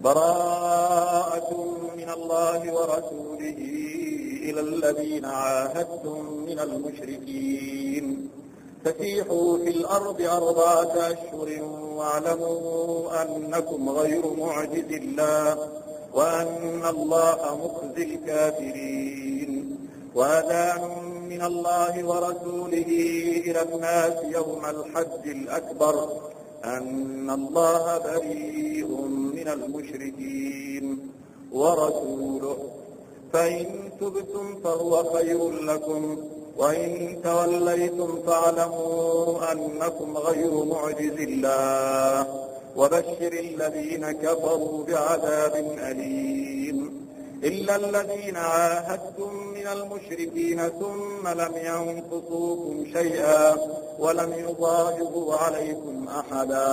براءة من الله ورسوله إلى الذين عاهدتم من المشركين فسيحوا في الأرض 4 أشهر واعلموا أنكم غير معجز الله وأن الله مخزي الكافرين وأذان من الله ورسوله إلى الناس يوم الحج الأكبر أن الله بريء من المشركين ورسوله فإن تبتم فهو خير لكم وإن توليتم فاعلموا أنكم غير معجز الله وبشر الذين كفروا بعذاب أليم إلا الذين عاهدتم من المشركين ثم لم ينقصوكم شيئا ولم يظاهروا عليكم أحدا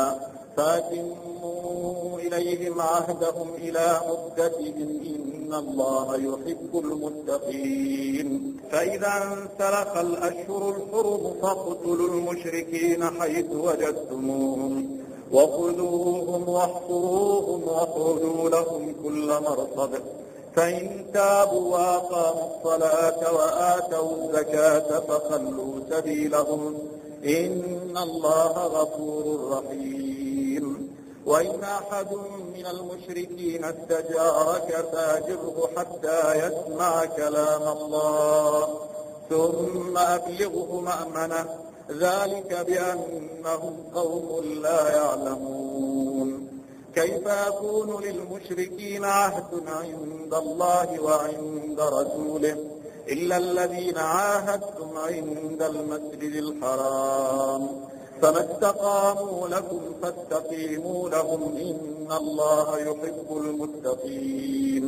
فأتموا إليهم عهدهم إلى مدتهم إن الله يحب المتقين فإذا انسلخ الأشهر الحرم فاقتلوا المشركين حيث وجدتموهم وخذوهم واحصروهم وقعدوا لهم كل مرصد فإن تابوا وأقاموا الصلاة وآتوا الزكاة فخلوا سبيلهم إن الله غفور رحيم وإن أحد من المشركين استجارك فأجره حتى يسمع كلام الله ثم أبلغه مأمنه ذلك بأنهم قوم لا يعلمون كيف يكون للمشركين عهد عند الله وعند رسوله إلا الذين عاهدتم عند المسجد الحرام فما استقاموا لكم فاستقيموا لهم إن الله يحب المتقين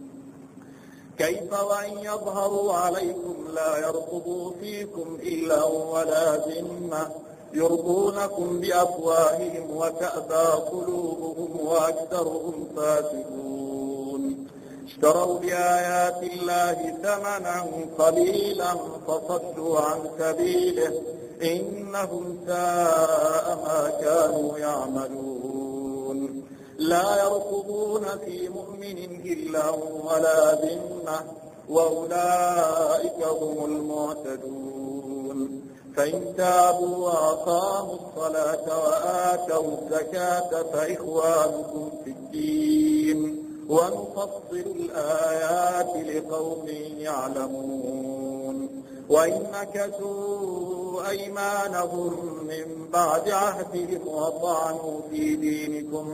كيف وإن يظهروا عليكم لا يرقبوا فيكم إلا ولا ذمة يرضونكم بأفواههم وتأبى قلوبهم وأكثرهم فاسقون اشتروا بآيات الله ثمنا قليلا فصدوا عن سبيله إنهم ساء ما كانوا يعملون لا يرقبون في مؤمن إلا ولا ذمة وأولئك هم المعتدون فإن تابوا وأقاموا الصلاة وآتوا الزكاة فإخوانكم في الدين ونفصل الآيات لقوم يعلمون وإن نكثوا أيمانهم من بعد عهدهم وطعنوا في دينكم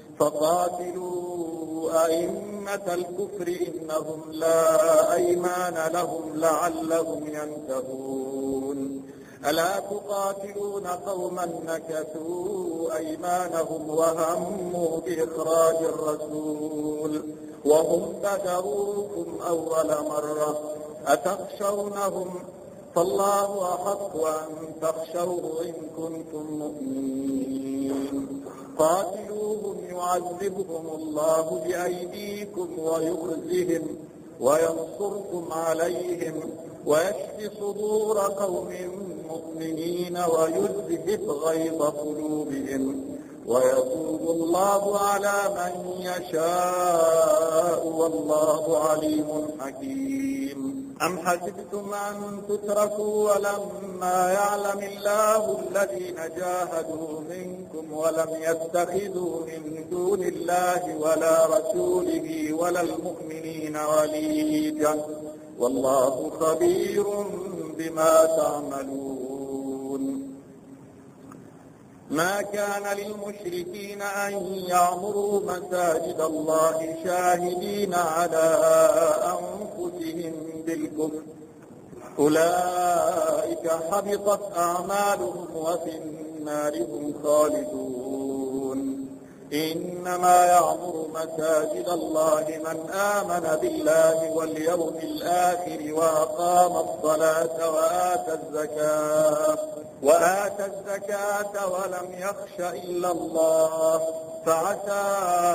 فقاتلوا أئمة الكفر إنهم لا أيمان لهم لعلهم ينتهون ألا تقاتلون قوما نكثوا أيمانهم وهموا بإخراج الرسول وهم بدأوكم أول مرة أتخشونهم فالله أحق أن تخشوه إن كنتم مؤمنين قاتلوهم يعذبهم الله بأيديكم ويخزهم وينصركم عليهم ويشفي صدور قوم مؤمنين ويذهب غيظ قلوبهم ويتوب الله على من يشاء والله عليم حكيم أم حسبتم أن تتركوا ولما يعلم الله الذين جاهدوا منكم ولم يتخذوا من دون الله ولا رسوله ولا المؤمنين وليجا والله خبير بما تعملون ما كان للمشركين أن يعمروا مساجد الله شاهدين على أنفسهم بالكفر أولئك حبطت أعمالهم وفي النار هم خالدون إنما يعمر مساجد الله من آمن بالله واليوم الآخر وأقام الصلاة وآتى الزكاة ولم يخش إلا الله فعسى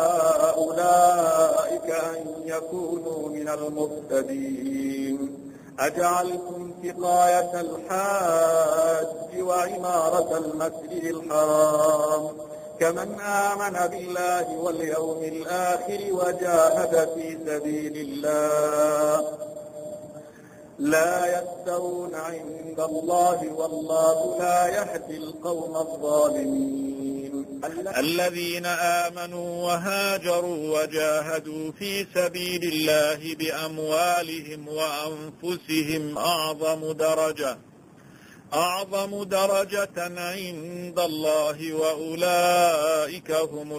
أولئك أن يكونوا من المهتدين أجعلتم سقاية الحاج وعمارة المسجد الحرام كمن آمن بالله واليوم الآخر وجاهد في سبيل الله لا يستوون عند الله والله لا يهدي القوم الظالمين. الذين آمنوا وهاجروا وجاهدوا في سبيل الله بأموالهم وأنفسهم أعظم درجة عند الله وأولئك هم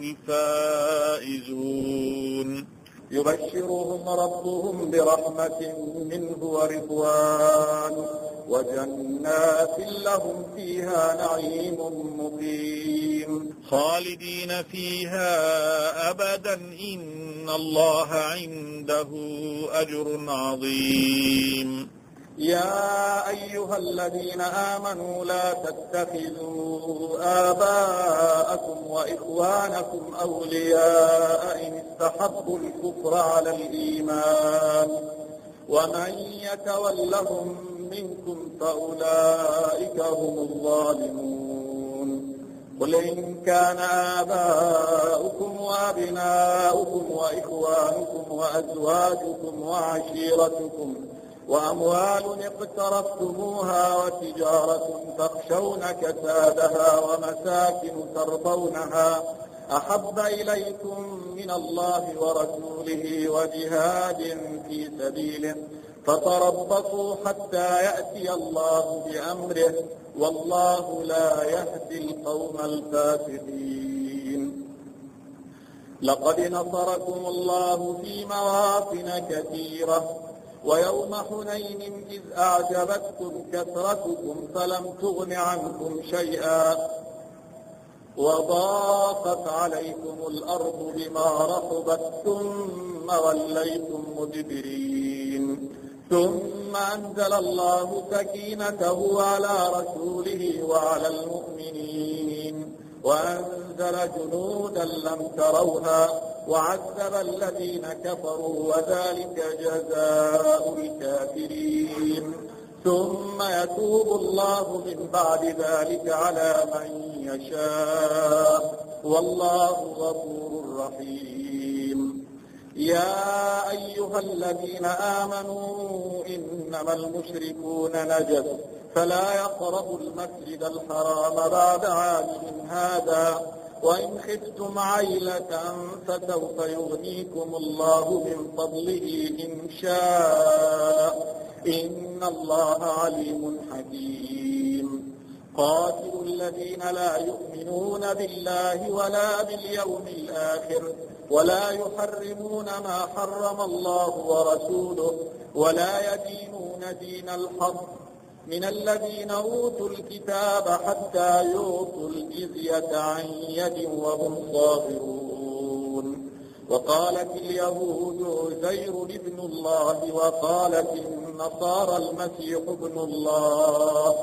الفائزون. يبشرهم ربهم برحمة منه ورضوان وجنات لهم فيها نعيم مقيم خالدين فيها أبدا إن الله عنده أجر عظيم. يا أيها الذين آمنوا لا تتخذوا آباءكم وإخوانكم أولياء إن استحبوا الكفر على الإيمان ومن يتولهم منكم فأولئك هم الظالمون. قل إن كان آباؤكم وأبناؤكم وإخوانكم وأزواجكم وعشيرتكم وأموال اقترفتموها وتجارة تخشون كسادها ومساكن ترضونها أحب إليكم من الله ورسوله وجهاد في سبيله فتربصوا حتى يأتي الله بأمره والله لا يهدي القوم الفاسقين. لقد نصركم الله في مواطن كثيرة ويوم حنين إذ أعجبتكم كثرتكم فلم تغن عنكم شيئا وضاقت عليكم الأرض بما رحبت ثم وليتم مدبرين ثم أنزل الله سكينته على رسوله وعلى المؤمنين وأنزل جنودا لم تروها وعذب الذين كفروا وذلك جزاء الكافرين. ثم يتوب الله من بعد ذلك على من يشاء والله غفور رحيم. يا أيها الذين آمنوا إنما المشركون نجس فلا يقربوا المسجد الحرام بعد عامهم هذا وإن خفتم عيلة فسوف يغنيكم الله من فضله إن شاء إن الله عليم حكيم. قاتلوا الذين لا يؤمنون بالله ولا باليوم الآخر ولا يحرمون ما حرم الله ورسوله ولا يدينون دين الحق من الذين أوتوا الكتاب حتى يعطوا الجزية عن يد وهم صاغرون. وقالت اليهود عزير ابن الله وقالت النصارى المسيح ابن الله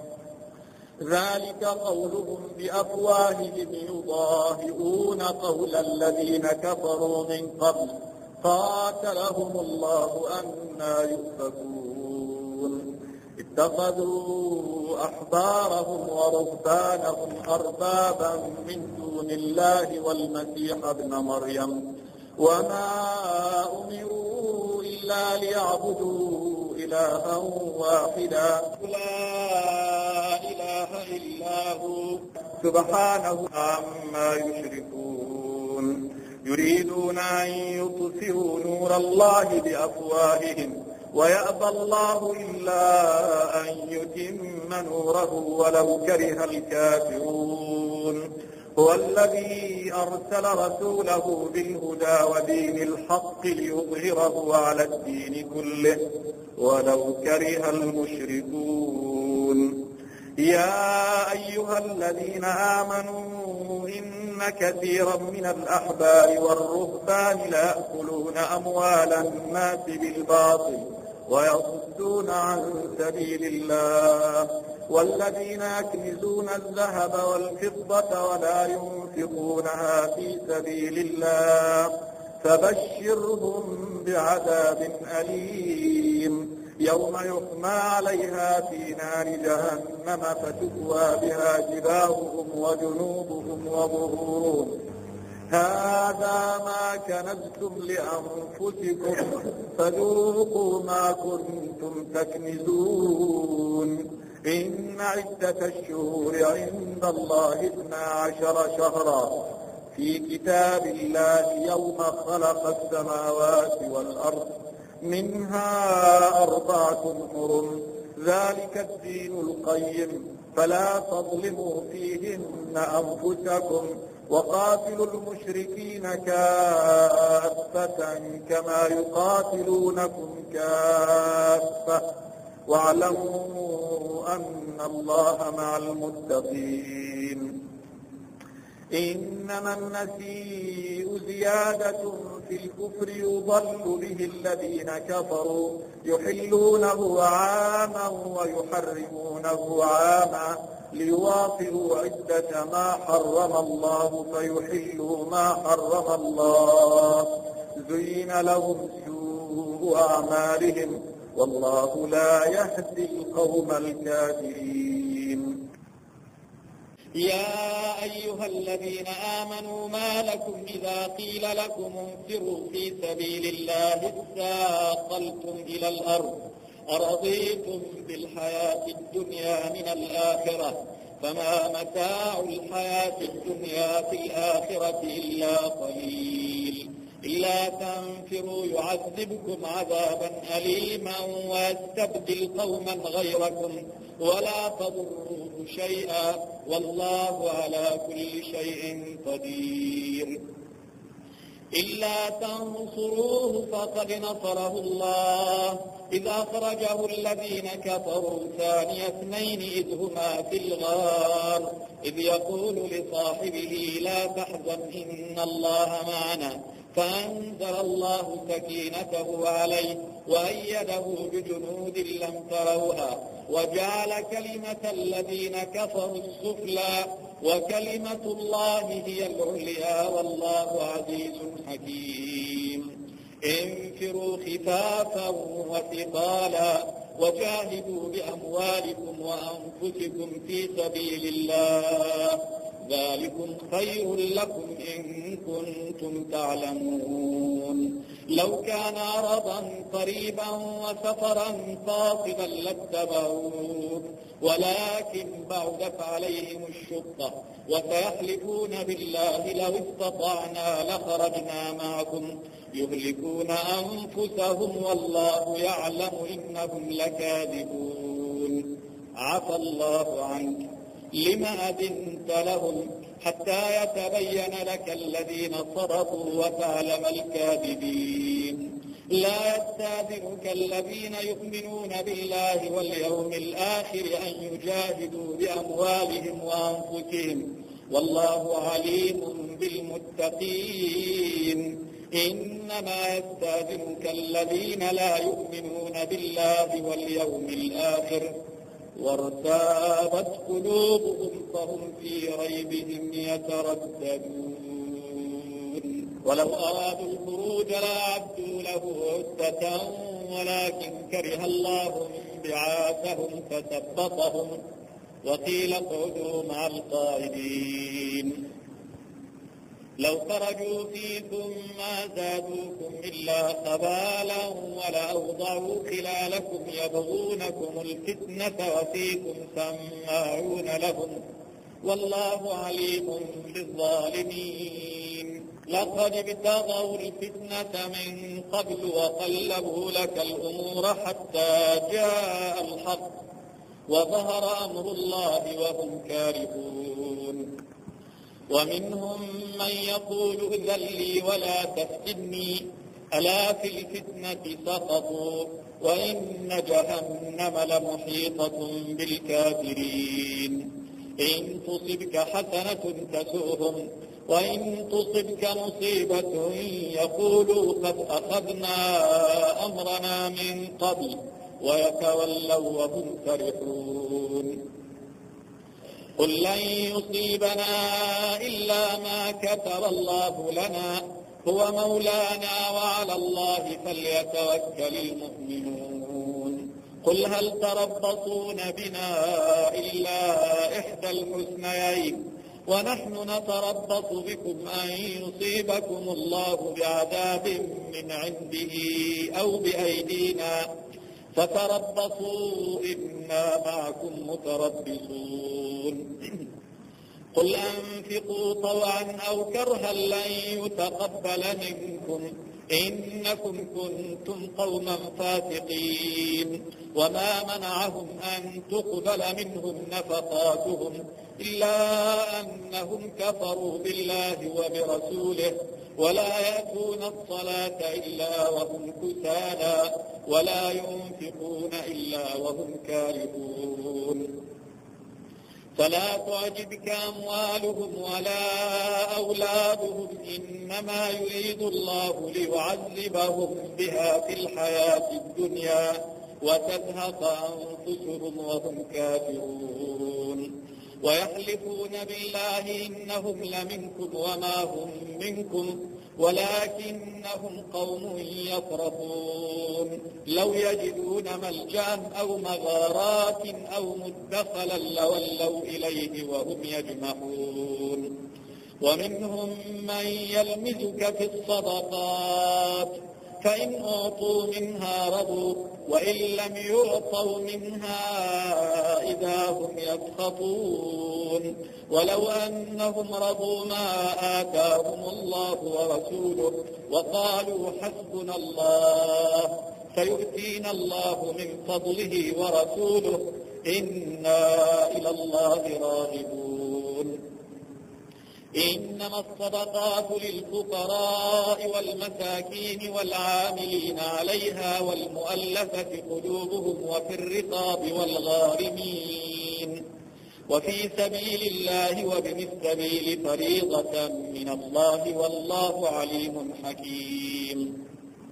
ذلك قولهم بأفواههم يضاهئون قول الذين كفروا من قبل قاتلهم الله أنى يؤفكون. اتخذوا أحبارهم ورهبانهم أربابا من دون الله والمسيح ابن مريم وما أمروا إلا ليعبدوا إلها واحدا لا إله إلا هو سبحانه عما يشركون. يريدون أن يطفئوا نور الله بأفواههم ويأبى الله إلا أن يتم نوره ولو كره الكافرون. هو الذي أرسل رسوله بالهدى ودين الحق ليظهره على الدين كله ولو كره المشركون. يا أيها الذين آمنوا إن كثيرا من الأحبار والرهبان ليأكلون أموال الناس بالباطل ويصدون عن سبيل الله والذين يكنزون الذهب والفضة ولا ينفقونها في سبيل الله فبشرهم بعذاب أليم. يوم يحمى عليها في نار جهنم فتكوى بها جباههم وجنوبهم وظهورهم هذا ما كنزتم لأنفسكم فذوقوا ما كنتم تكنزون إن عدة الشهور عند الله 12 شهرا في كتاب الله يوم خلق السماوات والأرض منها 4 حرم ذلك الدين القيم فلا تظلموا فيهن أنفسكم وقاتلوا المشركين كافة كما يقاتلونكم كافة واعلموا أن الله مع المتقين إنما النسيء زيادة في الكفر يضل به الذين كفروا يحلونه عاما ويحرمونه عاما ليواطئوا عدة ما حرم الله فيحلوا ما حرم الله زين لهم سوء أعمالهم والله لا يهدي القوم الكافرين يا أيها الذين آمنوا ما لكم إذا قيل لكم انفروا في سبيل الله اثاقلتم إلى الأرض أرضيتم بالحياة الدنيا من الآخرة فما متاع الحياة الدنيا في الآخرة إلا قليل إلا تنفروا يعذبكم عذابا أليما ويستبدل قوما غيركم ولا تضروه شيئا والله على كل شيء قدير إلا تنصروه فقد نصره الله إذ أخرجه الذين كفروا ثاني 2 إذ هما في الغار إذ يقول لصاحبه لا تحزن إن الله معنا فأنزل الله سكينته عليه وأيده بجنود لم تروها وجعل كلمة الذين كفروا السفلى وكلمة الله هي العليا والله عزيز حكيم انفروا خفافا وثقالا وجاهدوا بأموالكم وأنفسكم في سبيل الله ذلكم خير لكم إن كنتم تعلمون لو كان عرضا قريبا وسفرا قاصدا لاتبعوك ولكن بعدت عليهم الشقة وسيحلفون بالله لو استطعنا لخرجنا معكم يهلكون أنفسهم والله يعلم إنهم لكاذبون عفى الله عنك لم أذنت لهم حتى يتبين لك الذين صدقوا وتعلم الكاذبين لا يستأذنك الذين يؤمنون بالله واليوم الآخر أن يجاهدوا بأموالهم وأنفسهم والله عليم بالمتقين إنما يستأذنك الذين لا يؤمنون بالله واليوم الآخر وارتابت قلوبهم فهم في ريبهم يترددون ولو أرادوا الخروج لأعدوا له عدة ولكن كره الله بعاثهم فثبطهم وقيل اقعدوا مع القاعدين لو خرجوا فيكم ما زادوكم إلا خبالا ولأوضعوا خلالكم يبغونكم الفتنة وفيكم سماعون لهم والله عليم بالظالمين لقد ابتغوا الفتنة من قبل وقلبوا لك الأمور حتى جاء الحق وظهر أمر الله وهم كارهون ومنهم من يقول ائذن لي ولا تفتني ألا في الفتنة سقطوا وإن جهنم لمحيطة بالكافرين إن تصبك حسنة تسؤهم وإن تصبك مصيبة يقولوا قد أخذنا أمرنا من قبل ويتولوا وهم فرحون قل لن يصيبنا إلا ما كتب الله لنا هو مولانا وعلى الله فليتوكل المؤمنون قل هل تربصون بنا إلا إحدى الحسنيين ونحن نتربص بكم أن يصيبكم الله بعذاب من عنده أو بأيدينا فتربصوا إنا معكم متربصون قل أنفقوا طوعا أو كرها لن يتقبل منكم إنكم كنتم قوما فاسقين وما منعهم أن تقبل منهم نفقاتهم إلا أنهم كفروا بالله وبرسوله ولا يأتون الصلاة إلا وهم كسالى ولا ينفقون إلا وهم كارهون فلا تعجبك أموالهم ولا أولادهم إنما يريد الله ليعذبهم بها في الحياة الدنيا وتزهق أنفسهم وهم كافرون ويحلفون بالله إنهم لمنكم وما هم منكم ولكنهم قوم يفرقون لو يجدون ملجأ أو مغارات أو مدخلا لولوا إليه وهم يجمحون ومنهم من يلمزك في الصدقات فإن أعطوا منها رضوا وإن لم يعطوا منها إذا هم يسخطون ولو أنهم رضوا ما آتاهم الله ورسوله وقالوا حسبنا الله سيؤتينا الله من فضله ورسوله إنا إلى الله راغبون إنما الصدقات للفقراء والمساكين والعاملين عليها والمؤلفة قلوبهم وفي الرقاب والغارمين وفي سبيل الله وابن السبيل فريضة من الله والله عليم حكيم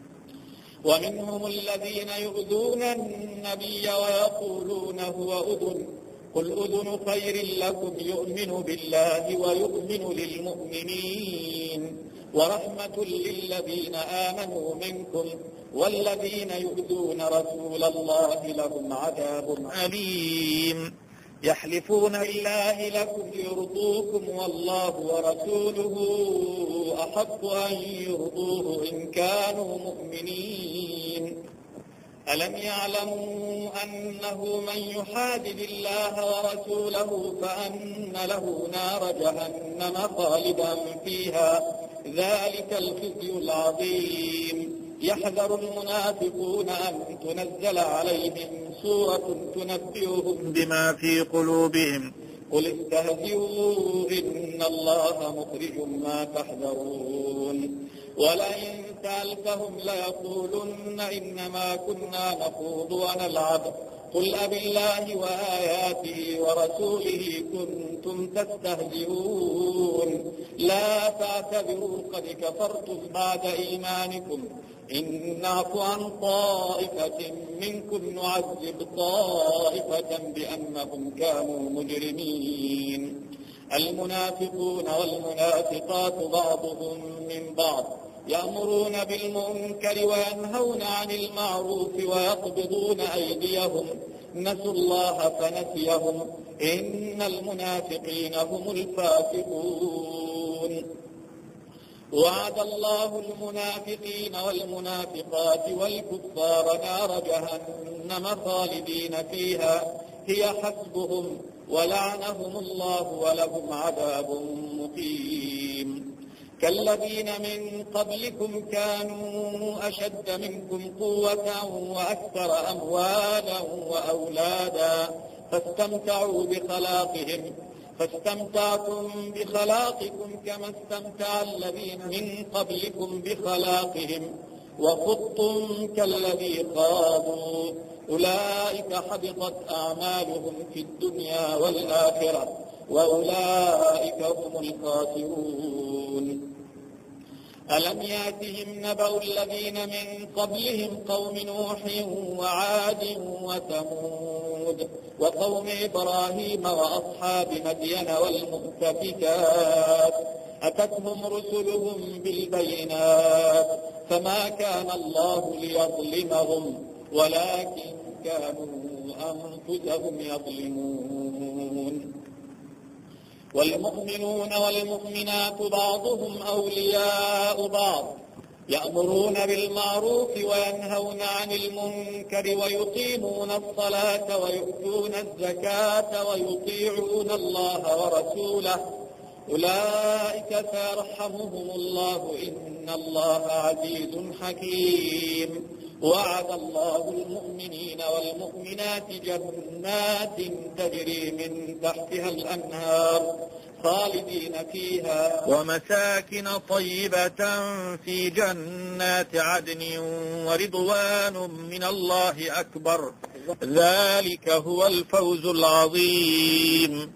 ومنهم الذين يؤذون النبي ويقولون هو أذن قل أذن خير لكم يؤمن بالله ويؤمن للمؤمنين ورحمة للذين آمنوا منكم والذين يؤذون رسول الله لهم عذاب أليم يحلفون بالله لكم ليرضوكم والله ورسوله أحق أن يرضوه إن كانوا مؤمنين ألم يعلموا أنه من يحادد الله ورسوله فأن له نار جهنم خالدا فيها ذلك الخزي العظيم يحذر المنافقون أن تنزل عليهم سورة تنبئهم بما في قلوبهم قل استهزئوا إن الله مخرج ما تحذرون ولئن سألتهم ليقولن إنما كنا نخوض ونلعب قل أبالله وآياته ورسوله كنتم تستهزئون لا تعتذروا قد كفرتم بعد إيمانكم إن نعفو عن طائفة منكم نعذب طائفة بأنهم كانوا مجرمين المنافقون والمنافقات بعضهم من بعض يأمرون بالمنكر وينهون عن المعروف ويقبضون أيديهم نسوا الله فنسيهم إن المنافقين هم الفاسقون وعد الله المنافقين والمنافقات والكفار نار جهنم خالدين فيها هي حسبهم ولعنهم الله ولهم عذاب مقيم كالذين من قبلكم كانوا أشد منكم قوة وأكثر أموالا وأولادا فاستمتعتم بخلاقكم كما استمتع الذين من قبلكم بخلاقهم وخضتم كالذي خاضوا أولئك حبطت أعمالهم في الدنيا والآخرة وأولئك هم الخاسرون ألم يأتهم نبأ الذين من قبلهم قوم نوح وعاد وثمود وقوم إبراهيم وأصحاب مدين والمؤتفكات أتتهم رسلهم بالبينات فما كان الله ليظلمهم ولكن كانوا أنفسهم يظلمون. والمؤمنون والمؤمنات بعضهم أولياء بعض يأمرون بالمعروف وينهون عن المنكر ويقيمون الصلاة ويؤتون الزكاة ويطيعون الله ورسوله أولئك سيرحمهم الله إن الله عزيز حكيم. وعد الله المؤمنين والمؤمنات جنات تجري من تحتها الأنهار خالدين فيها ومساكن طيبة في جنات عدن ورضوان من الله أكبر ذلك هو الفوز العظيم.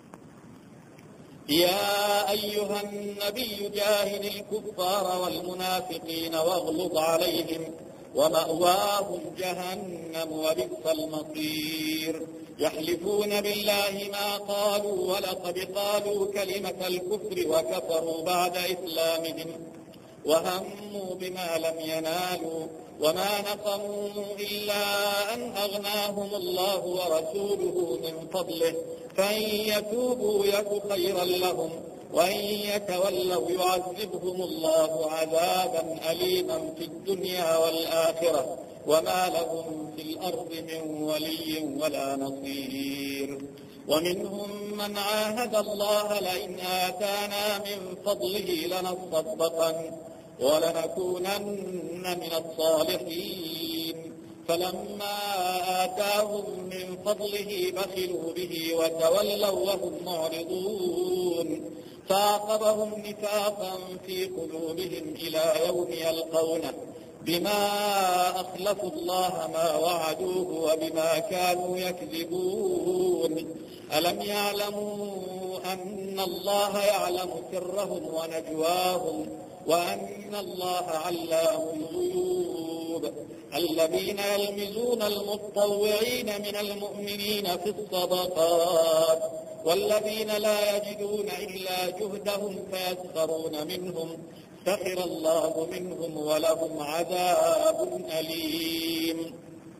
يا أيها النبي جاهد الكفار والمنافقين واغلظ عليهم ومأواهم جهنم وبئس المصير. يحلفون بالله ما قالوا ولقد قالوا كلمة الكفر وكفروا بعد إسلامهم وهموا بما لم ينالوا وما نقموا إلا أن أغناهم الله ورسوله من فضله فإن يتوبوا يك خيرا لهم وإن يتولوا يعذبهم الله عذابا أليما في الدنيا والآخرة وما لهم في الأرض من ولي ولا نصير. ومنهم من عاهد الله لئن آتانا من فضله لنصدقن ولنكونن من الصالحين فلما آتاهم من فضله بخلوا به وتولوا وهم معرضون فعاقبهم نفاقا في قلوبهم إلى يوم يلقونه بما أخلفوا الله ما وعدوه وبما كانوا يكذبون. ألم يعلموا أن الله يعلم سرهم ونجواهم وأن الله علام الغيوب. الذين يلمزون المتطوعين من المؤمنين في الصدقات والذين لا يجدون إلا جهدهم فيسخرون منهم سخر الله منهم ولهم عذاب أليم.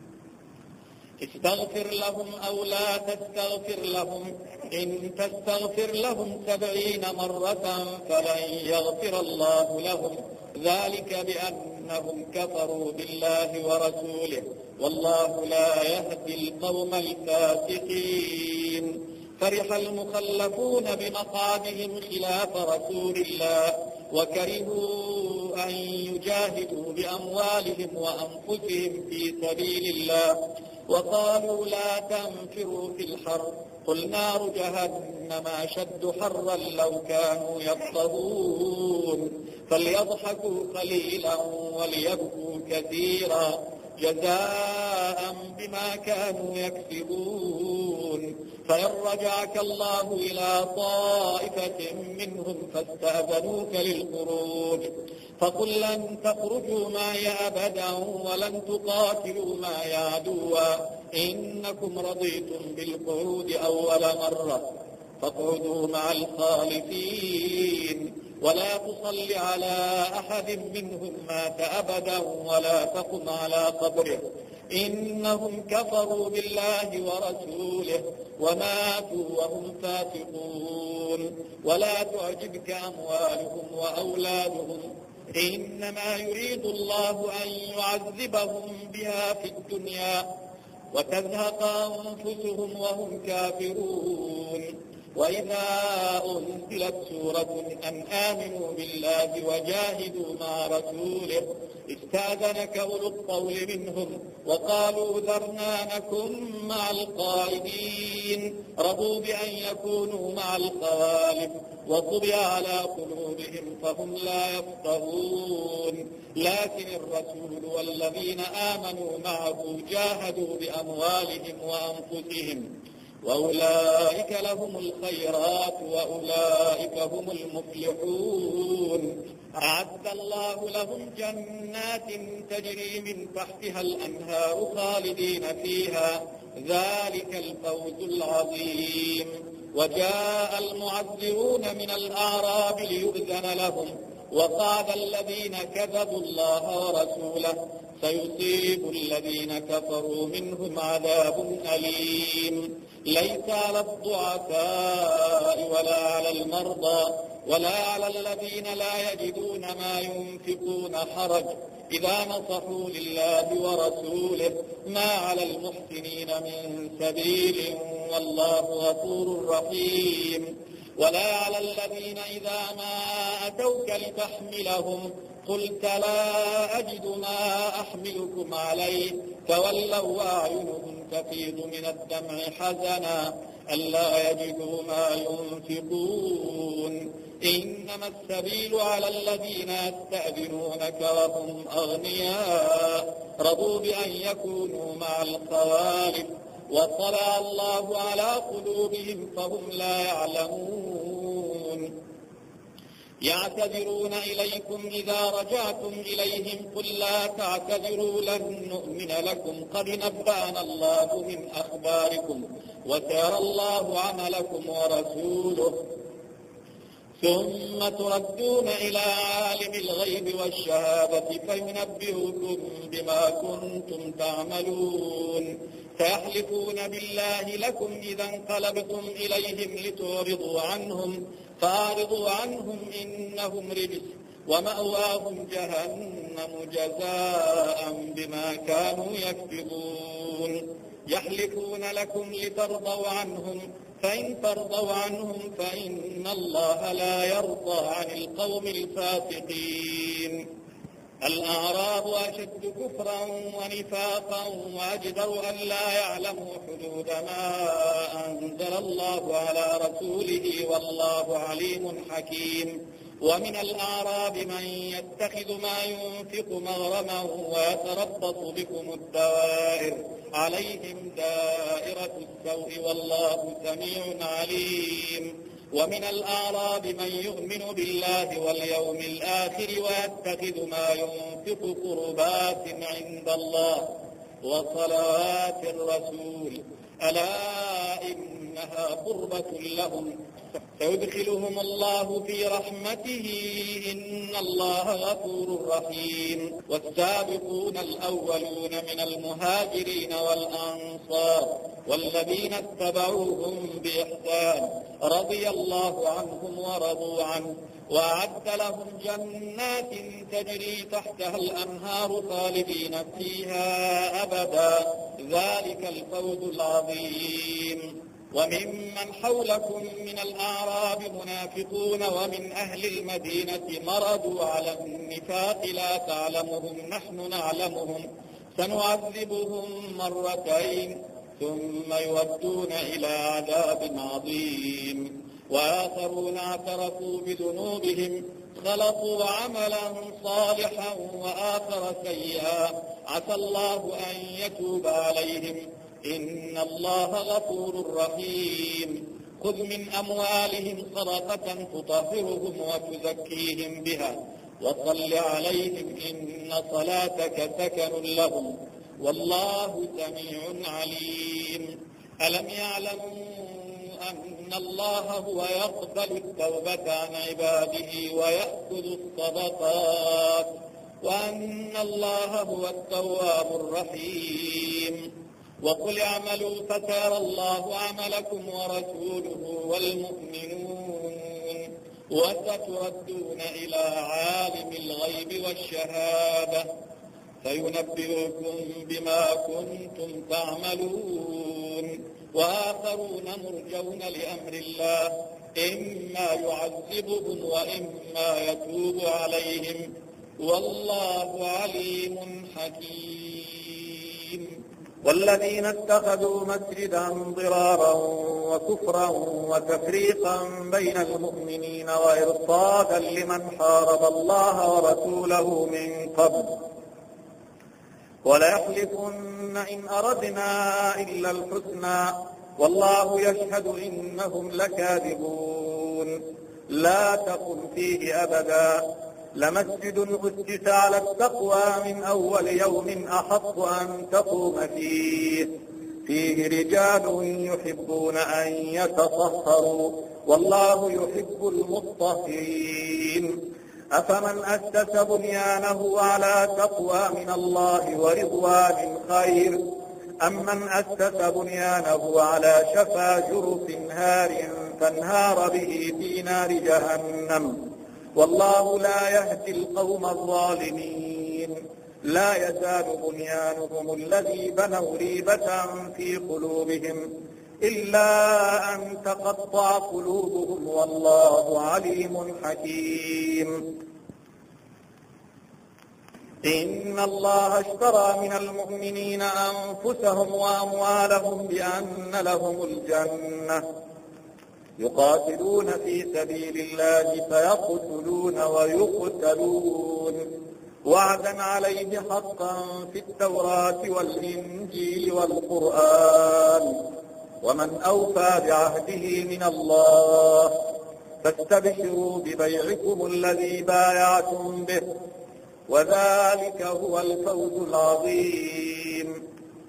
استغفر لهم أو لا تستغفر لهم إن تستغفر لهم 70 مرة فلن يغفر الله لهم ذلك بأنهم كفروا بالله ورسوله والله لا يهدي القوم الفاسقين. فرح المخلفون بمقعدهم خلاف رسول الله وكرهوا أن يجاهدوا بأموالهم وأنفسهم في سبيل الله وقالوا لا تنفروا في الحر قل نار جهنم أشد حرا لو كانوا يفقهون فليضحكوا قليلا وليبكوا كثيرا جزاء بما كانوا يكسبون. فإن رجعك الله إلى طائفة منهم فاستأذنوك للخروج فقل لن تخرجوا معي أبدا ولن تقاتلوا معي عدوا إنكم رضيتم بالقعود أول مرة فاقعدوا مع الخالفين ولا تصل على أحد منهم مات أبدا ولا تقم على قبره إنهم كفروا بالله ورسوله وماتوا وهم فاسقون. ولا تعجبك أموالهم وأولادهم إنما يريد الله أن يعذبهم بها في الدنيا وتزهق أنفسهم وهم كافرون. وإذا أنزلت سورة أن آمنوا بالله وجاهدوا مع رسوله استأذنك أولو الطول منهم وقالوا ذرنا نكن مع القائدين رضوا بأن يكونوا مع الخوالف وطبع على قلوبهم فهم لا يفقهون. لكن الرسول والذين آمنوا معه جاهدوا بأموالهم وأنفسهم وأولئك لهم الخيرات وأولئك هم المفلحون. أعد الله لهم جنات تجري من تحتها الأنهار خالدين فيها ذلك الفوز العظيم. وجاء المعذرون من الأعراب ليؤذن لهم وقال الذين كذبوا الله ورسوله سيصيب الذين كفروا منهم عذاب أليم ليس على الضعفاء ولا على المرضى ولا على الذين لا يجدون ما ينفقون حرج إذا نصحوا لله ورسوله ما على المحسنين من سبيل والله غفور رحيم ولا على الذين إذا ما أتوك لتحملهم قلت لا أجد ما أحملكم عليه تولوا وأعينهم تفيض من الدمع حزنا ألا يجدوا ما ينفقون إنما السبيل على الذين يستأذنونك وهم أغنياء رضوا بأن يكونوا مع الخوالف وطلع الله على قلوبهم فهم لا يعلمون يعتذرون إليكم إذا رجعتم إليهم قل لا تعتذروا لن نؤمن لكم قد نبأنا الله من أخباركم وسيرى الله عملكم ورسوله ثم تردون إلى عالم الغيب والشهادة فينبئكم بما كنتم تعملون سيحلفون بالله لكم إذا انقلبتم إليهم لتعرضوا عنهم فأعرضوا عنهم إنهم رجس ومأواهم جهنم جزاء بما كانوا يكسبون يحلفون لكم لترضوا عنهم فإن ترضوا عنهم فإن الله لا يرضى عن القوم الفاسقين الأعراب أشد كفرا ونفاقا وأجدر أن لا يعلموا حدود ما أنزل الله على رسوله والله عليم حكيم ومن الأعراب من يتخذ ما ينفق مغرما ويتربص بكم الدوائر عليهم دائرة السوء والله سميع عليم ومن الأعراب من يؤمن بالله واليوم الآخر ويتخذ ما ينفق قربات عند الله وصلوات الرسول ألا إنها قربة لهم سيدخلهم الله في رحمته إن الله غفور رحيم والسابقون الأولون من المهاجرين والأنصار والذين اتبعوهم بإحسان رضي الله عنهم ورضوا عنه وأعد لهم جنات تجري تحتها الأنهار خالدين فيها أبدا ذلك الفوز العظيم وممن حولكم من الأعراب منافقون ومن أهل المدينة مرضوا على النفاق لا تعلمهم نحن نعلمهم سنعذبهم مرتين ثم يودون إلى عذاب عظيم وآخرون اعترفوا بذنوبهم خلطوا عملا صالحا وآخر سيئا عسى الله أن يتوب عليهم إن الله غفور رحيم خذ من أموالهم صدقة تطهرهم وتزكيهم بها وصل عليهم إن صلاتك سكن لهم والله سميع عليم ألم يعلموا أن الله هو يقبل التوبة عن عباده ويأخذ الصدقات وأن الله هو التواب الرحيم وقل اعملوا فسيرى الله عملكم ورسوله والمؤمنون وستردون إلى عالم الغيب والشهادة فينبئكم بما كنتم تعملون وآخرون مرجون لأمر الله إما يعذبهم وإما يتوب عليهم والله عليم حكيم والذين اتخذوا مسجدا ضرارا وكفرا وتفريقا بين المؤمنين وإرصادا لمن حارب الله ورسوله من قبل وليحلفن إن أردنا إلا الحسنى والله يشهد إنهم لكاذبون لا تقم فيه أبدا لمسجد أسس على التقوى من أول يوم أحق أن تقوم فيه رجال يحبون أن يتطهروا والله يحب المطهرين أفمن أسس بنيانه على تقوى من الله ورضوان خير أم من أسس بنيانه على شفا جرف هار فانهار به في نار جهنم والله لا يهدي القوم الظالمين لا يزال بنيانهم الذي بنوا ريبة في قلوبهم إلا أن تقطع قلوبهم والله عليم حكيم إن الله اشترى من المؤمنين أنفسهم وأموالهم بأن لهم الجنة يقاتلون في سبيل الله فيقتلون ويقتلون وعدا عليه حقا في التوراة والإنجيل والقرآن ومن أوفى بعهده من الله فاستبشروا ببيعكم الذي بايعتم به وذلك هو الفوز العظيم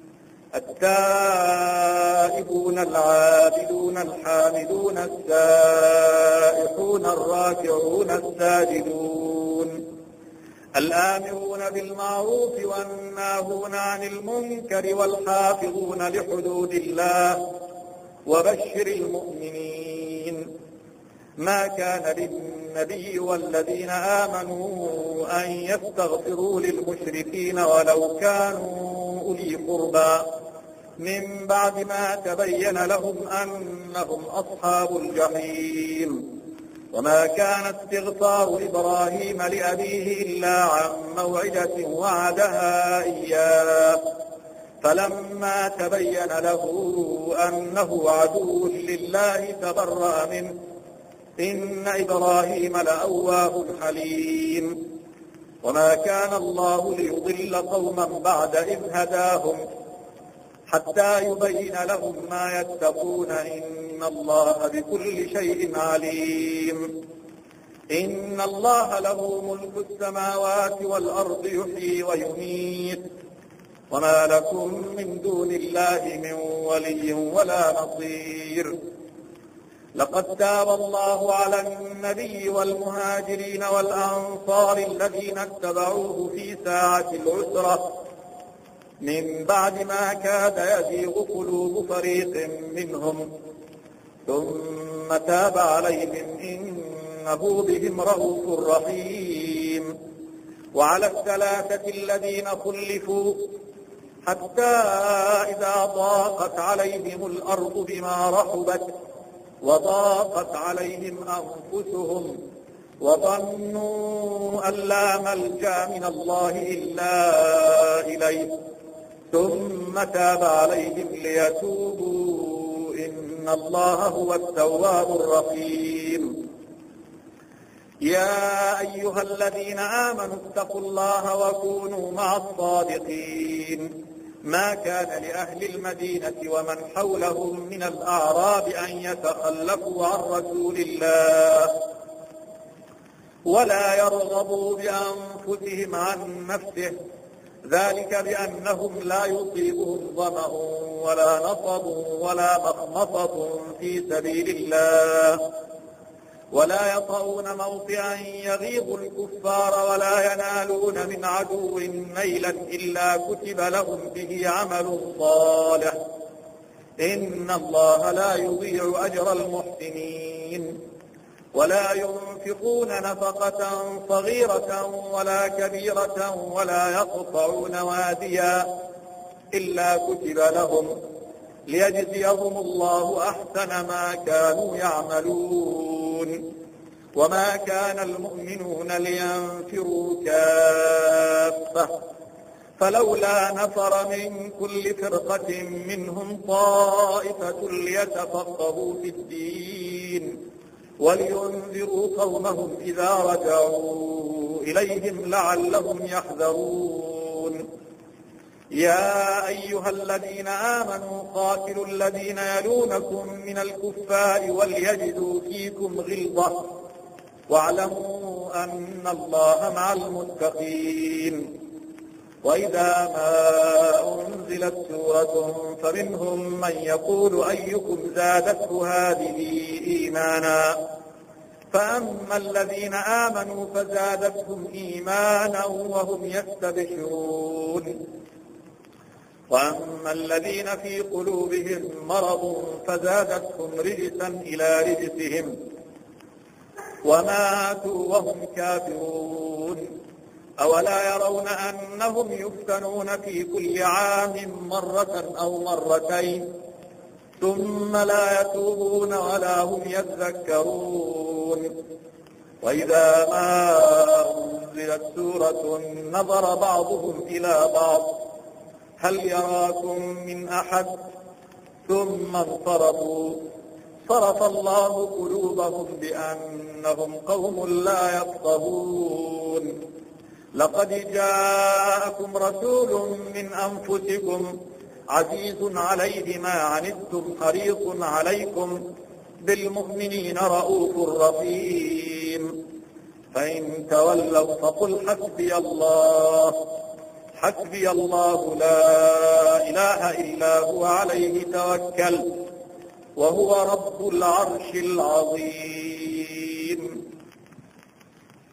التائبون العابدون الحامدون السائحون الراكعون الساجدون الآمرون بالمعروف والناهون عن المنكر والحافظون لحدود الله وبشر المؤمنين ما كان للنبي والذين آمنوا أن يستغفروا للمشركين ولو كانوا أولي قربى من بعد ما تبين لهم أنهم أصحاب الجحيم وما كان استغفار إبراهيم لأبيه إلا عن موعدة وعدها إياه فلما تبين له أنه عدو لله تبرأ منه إن إبراهيم لأواه حليم وما كان الله ليضل قوما بعد إذ هداهم حتى يبين لهم ما يتقون إن الله بكل شيء عليم إن الله له ملك السماوات والأرض يحيي ويميت وما لكم من دون الله من ولي ولا نصير لقد تاب الله على النبي والمهاجرين والأنصار الذين اتبعوه في ساعة العسرة من بعد ما كاد يزيغ قلوب فريق منهم ثم تاب عليهم إنه بهم رءوف رحيم وعلى الثلاثة الذين خلفوا حتى إذا ضاقت عليهم الأرض بما رحبت وضاقت عليهم أنفسهم وظنوا أن لا ملجأ من الله إلا إليه ثم تاب عليهم ليتوبوا إن الله هو التواب الرحيم يا أيها الذين آمنوا اتقوا الله وكونوا مع الصادقين ما كان لأهل المدينة ومن حولهم من الأعراب أن يتخلفوا عن رسول الله ولا يرغبوا بأنفسهم عن نفسه ذلك بأنهم لا يصيبهم ظمأ ولا نصب ولا مخمصة في سبيل الله ولا يطؤون موطئا يغيظ الكفار ولا ينالون من عدو نيلا إلا كتب لهم به عمل صالح إن الله لا يضيع أجر المحسنين ولا ينفقون نفقة صغيرة ولا كبيرة ولا يقطعون واديا إلا كتب لهم ليجزيهم الله أحسن ما كانوا يعملون وما كان المؤمنون لينفروا كافة فلولا نفر من كل فرقة منهم طائفة ليتفقهوا في الدين ولينذروا قومهم إذا رجعوا إليهم لعلهم يحذرون يا أيها الذين آمنوا قاتلوا الذين يلونكم من الكفار وليجدوا فيكم غلظة واعلموا أن الله مع المتقين وإذا ما أنزلت سورة فمنهم من يقول أيكم زادته هذه إيمانا فأما الذين آمنوا فزادتهم إيمانا وهم يستبشرون وأما الذين في قلوبهم مرض فزادتهم رجسا إلى رجسهم وماتوا وهم كافرون أولا يرون أنهم يفتنون في كل عام مرة أو مرتين ثم لا يتوبون ولا هم يذكرون وإذا ما أنزلت سورة نظر بعضهم إلى بعض هل يراكم من أحد ثم انصرفوا صرف الله قلوبهم بأنهم قوم لا يفقهون لقد جاءكم رسول من أنفسكم عزيز عليه ما عنتم حريص عليكم بالمؤمنين رؤوف رحيم فإن تولوا فقل حسبي الله لا إله إلا هو عليه توكل وهو رب العرش العظيم